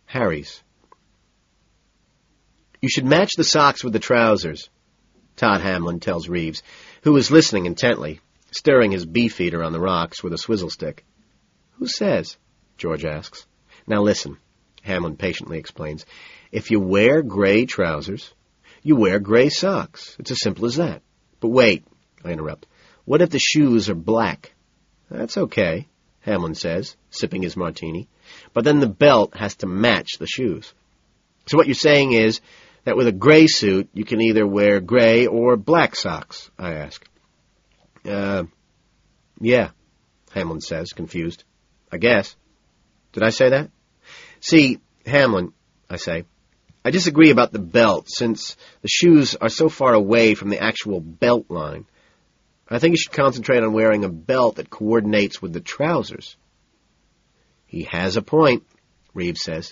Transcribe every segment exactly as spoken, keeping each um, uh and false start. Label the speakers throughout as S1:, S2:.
S1: Harry's. You should match the socks with the trousers, Todd Hamlin tells Reeves, who is listening intently, stirring his beefeater on the rocks with a swizzle stick. Who says? George asks. Now listen, Hamlin patiently explains. If you wear gray trousers, you wear gray socks. It's as simple as that. But wait, I interrupt. What if the shoes are black? That's okay, Hamlin says, sipping his martini. But then the belt has to match the shoes. So what you're saying is that with a gray suit, you can either wear gray or black socks, I ask. Uh, yeah, Hamlin says, confused. I guess. Did I say that? See, Hamlin, I say, I disagree about the belt, since the shoes are so far away from the actual belt line. I think you should concentrate on wearing a belt that coordinates with the trousers. He has a point, Reeves says.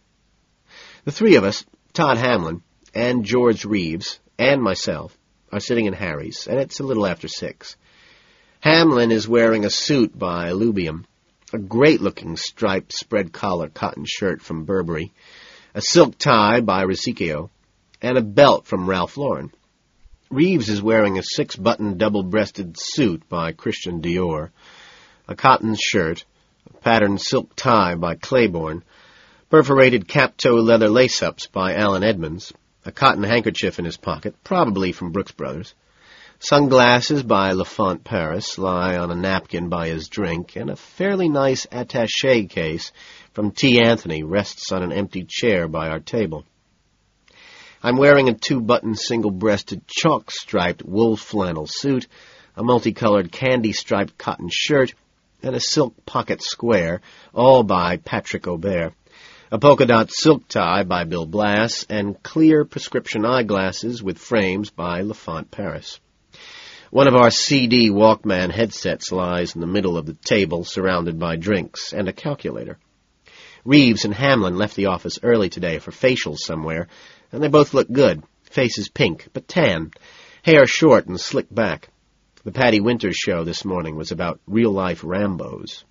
S1: The three of us, Todd Hamlin, and George Reeves, and myself, are sitting in Harry's, and it's a little after six. Hamlin is wearing a suit by Illubium, a great-looking striped spread-collar cotton shirt from Burberry, a silk tie by Ricicchio, and a belt from Ralph Lauren. Reeves is wearing a six-button double-breasted suit by Christian Dior, a cotton shirt, a patterned silk tie by Claiborne, perforated cap-toe leather lace-ups by Allen Edmonds, a cotton handkerchief in his pocket, probably from Brooks Brothers. Sunglasses by Lafont Paris lie on a napkin by his drink, and a fairly nice attaché case from T. Anthony rests on an empty chair by our table. I'm wearing a two-button, single-breasted, chalk-striped wool flannel suit, a multicolored candy-striped cotton shirt, and a silk pocket square, all by Patrick Aubert, a polka-dot silk tie by Bill Blass, and clear prescription eyeglasses with frames by Lafont Paris. One of our C D Walkman headsets lies in the middle of the table, surrounded by drinks and a calculator. Reeves and Hamlin left the office early today for facials somewhere, and they both look good, faces pink, but tan, hair short and slicked back. The Patty Winters show this morning was about real-life Rambos.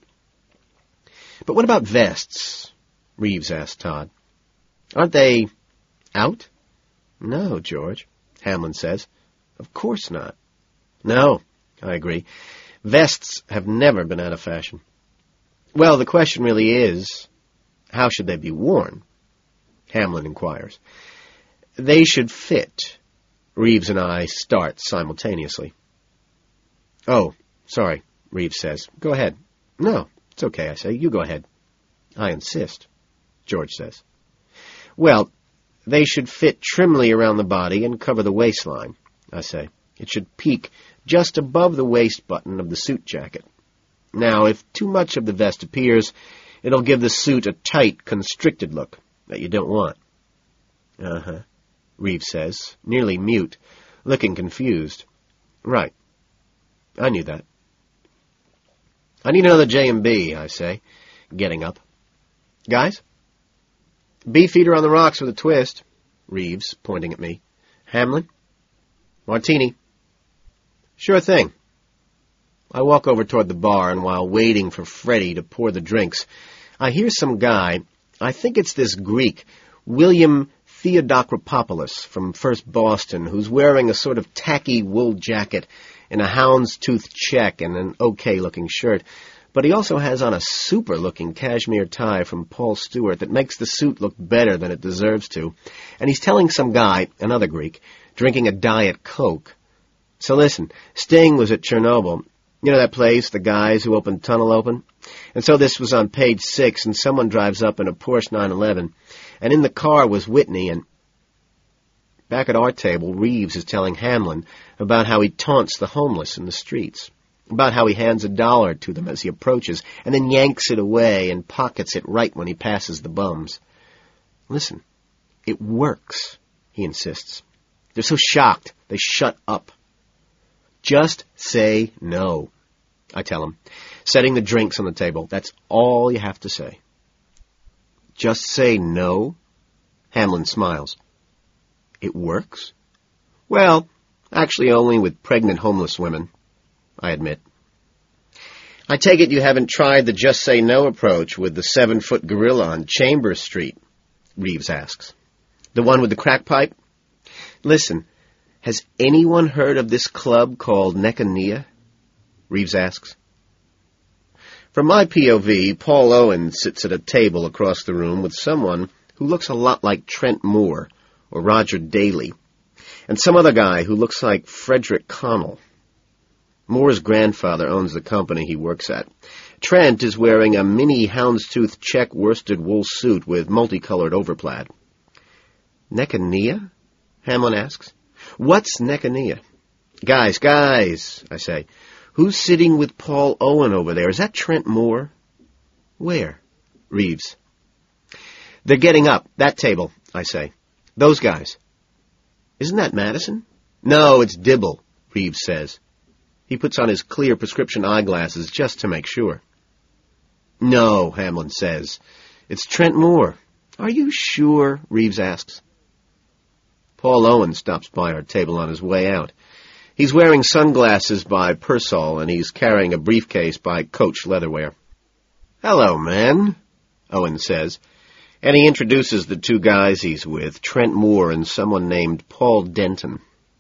S1: But what about vests? Reeves asked Todd. Aren't they out? No, George, Hamlin says. Of course not. No, I agree. Vests have never been out of fashion. Well, the question really is, how should they be worn? Hamlin inquires. They should fit. Reeves and I start simultaneously. Oh, sorry, Reeves says. Go ahead. No, it's okay, I say. You go ahead. I insist, George says. Well, they should fit trimly around the body and cover the waistline, I say. It should peak just above the waist button of the suit jacket. Now, if too much of the vest appears, it'll give the suit a tight, constricted look that you don't want. Uh-huh, Reeves says, nearly mute, looking confused. Right. I knew that. I need another J and B, I say, getting up. Guys? Beefeater on the rocks with a twist, Reeves, pointing at me. Hamlin? Martini. Sure thing. I walk over toward the bar, and while waiting for Freddie to pour the drinks, I hear some guy, I think it's this Greek, William Theodokropoulos from First Boston, who's wearing a sort of tacky wool jacket and a houndstooth check and an okay-looking shirt, but he also has on a super-looking cashmere tie from Paul Stewart that makes the suit look better than it deserves to, and he's telling some guy, another Greek, drinking a Diet Coke. So listen, Sting was at Chernobyl. You know that place, the guys who opened Tunnel Open? And so this was on page six, and someone drives up in a Porsche nine eleven, and in the car was Whitney, and back at our table, Reeves is telling Hamlin about how he taunts the homeless in the streets, about how he hands a dollar to them as he approaches, and then yanks it away and pockets it right when he passes the bums. Listen, it works, he insists. They're so shocked, they shut up. Just say no, I tell him, setting the drinks on the table. That's all you have to say. Just say no? Hamlin smiles. It works? Well, actually only with pregnant homeless women, I admit. I take it you haven't tried the just say no approach with the seven-foot gorilla on Chambers Street, Reeves asks. The one with the crack pipe? Listen, has anyone heard of this club called Neckania? Reeves asks. From my P O V, Paul Owen sits at a table across the room with someone who looks a lot like Trent Moore or Roger Daly, and some other guy who looks like Frederick Connell. Moore's grandfather owns the company he works at. Trent is wearing a mini houndstooth check worsted wool suit with multicolored overplaid. Neckania? Hamlin asks. What's Neckania? Guys, guys, I say. Who's sitting with Paul Owen over there? Is that Trent Moore? Where? Reeves. They're getting up. That table, I say. Those guys. Isn't that Madison? No, it's Dibble, Reeves says. He puts on his clear prescription eyeglasses just to make sure. No, Hamlin says. It's Trent Moore. Are you sure? Reeves asks. Paul Owen stops by our table on his way out. He's wearing sunglasses by Persol, and he's carrying a briefcase by Coach Leatherware. Hello, man, Owen says, and he introduces the two guys he's with, Trent Moore and someone named Paul Denton.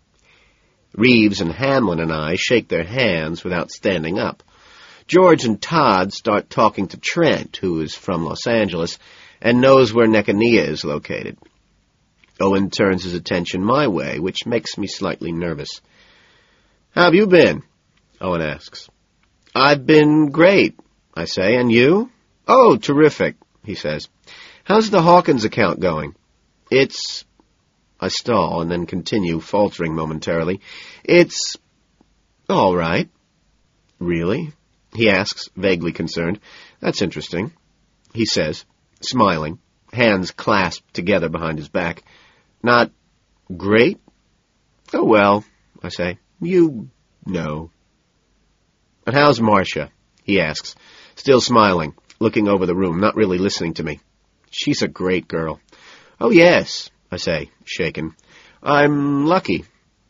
S1: Reeves and Hamlin and I shake their hands without standing up. George and Todd start talking to Trent, who is from Los Angeles and knows where Neckania is located. Owen turns his attention my way, which makes me slightly nervous. How have you been? Owen asks. I've been great, I say. And you? Oh, terrific, he says. How's the Hawkins account going? It's... I stall and then continue, faltering momentarily. It's... all right. Really? He asks, vaguely concerned. That's interesting, he says, smiling, hands clasped together behind his back. Not great? Oh, well, I say. You know. And how's Marcia? He asks, still smiling, looking over the room, not really listening to me. She's a great girl. Oh, yes, I say, shaken. I'm lucky.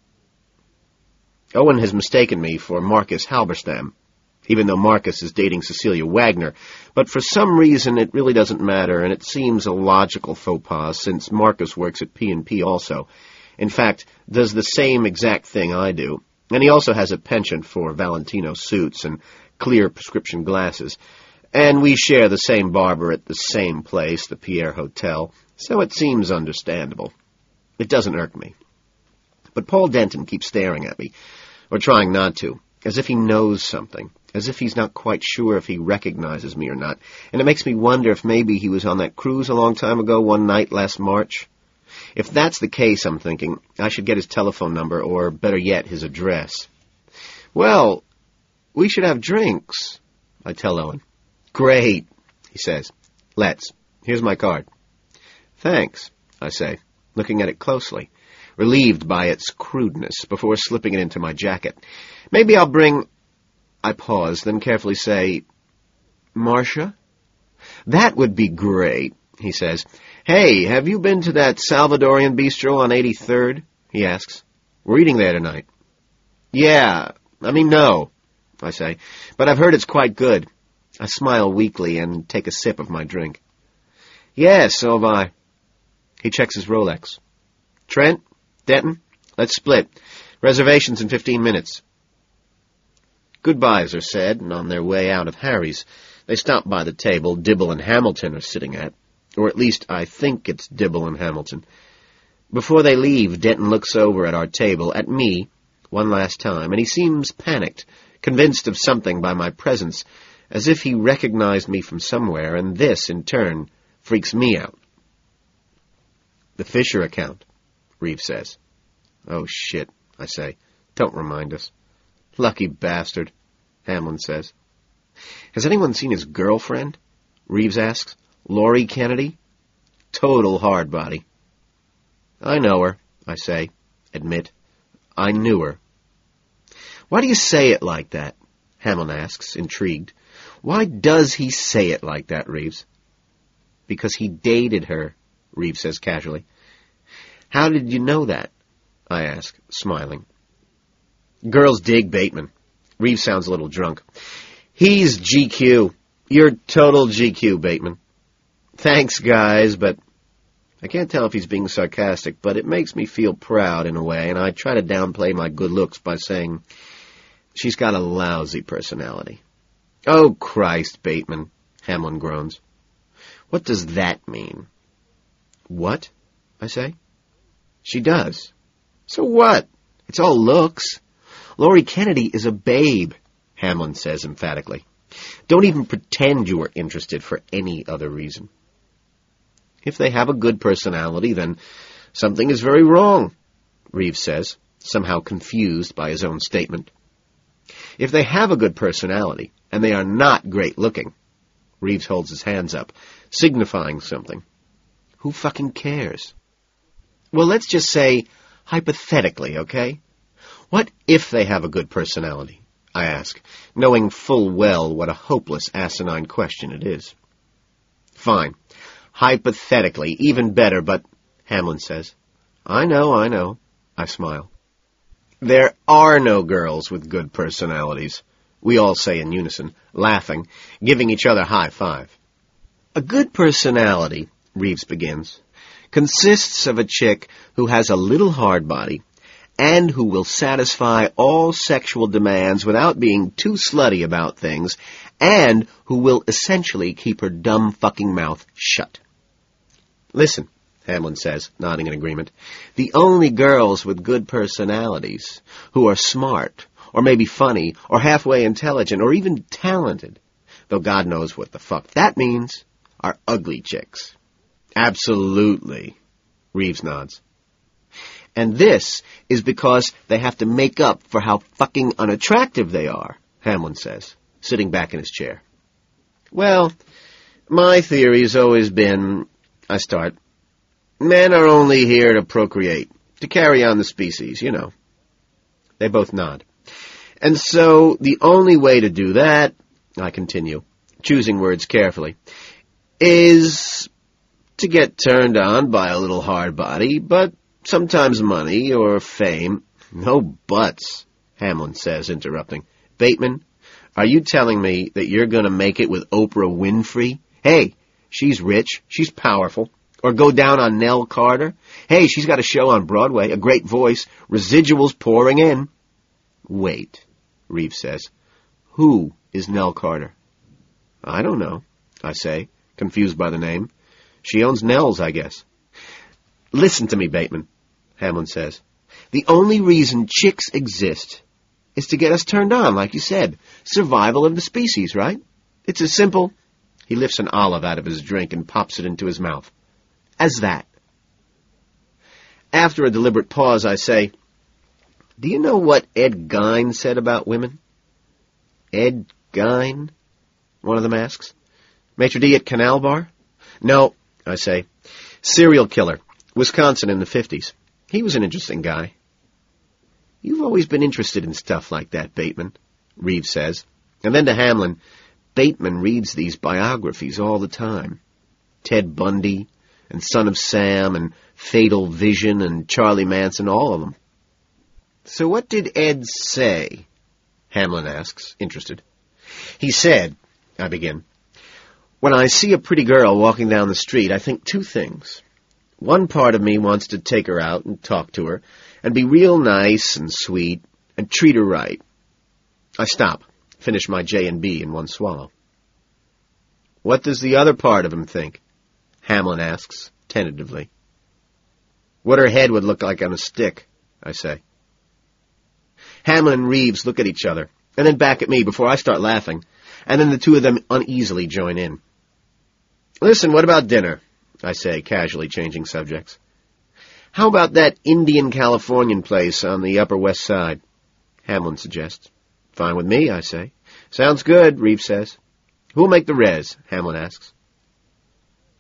S1: Owen has mistaken me for Marcus Halberstam, even though Marcus is dating Cecilia Wagner, but for some reason it really doesn't matter, and it seems a logical faux pas, since Marcus works at P and P also. In fact, does the same exact thing I do, and he also has a penchant for Valentino suits and clear prescription glasses, and we share the same barber at the same place, the Pierre Hotel, so it seems understandable. It doesn't irk me. But Paul Denton keeps staring at me, or trying not to, as if he knows something, as if he's not quite sure if he recognizes me or not, and it makes me wonder if maybe he was on that cruise a long time ago one night last March. If that's the case, I'm thinking, I should get his telephone number, or better yet, his address. Well, we should have drinks, I tell Owen. Great, he says. Let's. Here's my card. Thanks, I say, looking at it closely, relieved by its crudeness, before slipping it into my jacket. Maybe I'll bring... I pause, then carefully say, Marcia? That would be great, he says. Hey, have you been to that Salvadorian bistro on eighty-third? He asks. We're eating there tonight. Yeah, I mean, no, I say, but I've heard it's quite good. I smile weakly and take a sip of my drink. Yes, so have I. He checks his Rolex. Trent? Denton? Let's split. Reservations in fifteen minutes. Goodbyes are said, and on their way out of Harry's, they stop by the table Dibble and Hamilton are sitting at, or at least I think it's Dibble and Hamilton. Before they leave, Denton looks over at our table, at me, one last time, and he seems panicked, convinced of something by my presence, as if he recognized me from somewhere, and this, in turn, freaks me out. The Fisher account, Reeves says. Oh, shit, I say. Don't remind us. Lucky bastard, Hamlin says. Has anyone seen his girlfriend? Reeves asks. Laurie Kennedy? Total hardbody. I know her, I say. Admit. I knew her. Why do you say it like that? Hamlin asks, intrigued. Why does he say it like that, Reeves? Because he dated her, Reeves says casually. How did you know that? I ask, smiling. Girls dig Bateman. Reeves sounds a little drunk. He's G Q. You're total G Q, Bateman. Thanks, guys, but... I can't tell if he's being sarcastic, but it makes me feel proud in a way, and I try to downplay my good looks by saying, she's got a lousy personality. Oh, Christ, Bateman, Hamlin groans. What does that mean? What? I say. She does. So what? It's all looks. Laurie Kennedy is a babe, Hamlin says emphatically. Don't even pretend you are interested for any other reason. If they have a good personality, then something is very wrong, Reeves says, somehow confused by his own statement. If they have a good personality, and they are not great-looking, Reeves holds his hands up, signifying something. Who fucking cares? Well, let's just say, hypothetically, okay? What if they have a good personality? I ask, knowing full well what a hopeless, asinine question it is. Fine. Hypothetically, even better, but, Hamlin says. I know, I know. I smile. There are no girls with good personalities, we all say in unison, laughing, giving each other high five. A good personality, Reeves begins, consists of a chick who has a little hard body and who will satisfy all sexual demands without being too slutty about things, and who will essentially keep her dumb fucking mouth shut. Listen, Hamlin says, nodding in agreement, the only girls with good personalities, who are smart, or maybe funny, or halfway intelligent, or even talented, though God knows what the fuck that means, are ugly chicks. Absolutely, Reeves nods. And this is because they have to make up for how fucking unattractive they are, Hamlin says, sitting back in his chair. Well, my theory's always been, I start, men are only here to procreate, to carry on the species, you know. They both nod. And so the only way to do that, I continue, choosing words carefully, is to get turned on by a little hard body, but sometimes money or fame. No buts, Hamlin says, interrupting. Bateman, are you telling me that you're going to make it with Oprah Winfrey? Hey, she's rich, she's powerful. Or go down on Nell Carter? Hey, she's got a show on Broadway, a great voice, residuals pouring in. Wait, Reeves says. Who is Nell Carter? I don't know, I say, confused by the name. She owns Nell's, I guess. Listen to me, Bateman, Hamlin says. The only reason chicks exist is to get us turned on, like you said. Survival of the species, right? It's as simple. He lifts an olive out of his drink and pops it into his mouth. As that. After a deliberate pause, I say, do you know what Ed Gein said about women? Ed Gein? One of them asks. Maitre d' at Canal Bar? No, I say. Serial killer. Wisconsin in the fifties. He was an interesting guy. You've always been interested in stuff like that, Bateman, Reeves says. And then to Hamlin, Bateman reads these biographies all the time. Ted Bundy, and Son of Sam, and Fatal Vision, and Charlie Manson, all of them. So what did Ed say? Hamlin asks, interested. He said, I begin, when I see a pretty girl walking down the street, I think two things. One part of me wants to take her out and talk to her, and be real nice and sweet, and treat her right. I stop, finish my J and B in one swallow. What does the other part of him think? Hamlin asks, tentatively. What her head would look like on a stick, I say. Hamlin and Reeves look at each other, and then back at me before I start laughing, and then the two of them uneasily join in. Listen, what about dinner? I say, casually changing subjects. How about that Indian Californian place on the Upper West Side? Hamlin suggests. Fine with me, I say. Sounds good, Reeves says. Who'll make the res? Hamlin asks.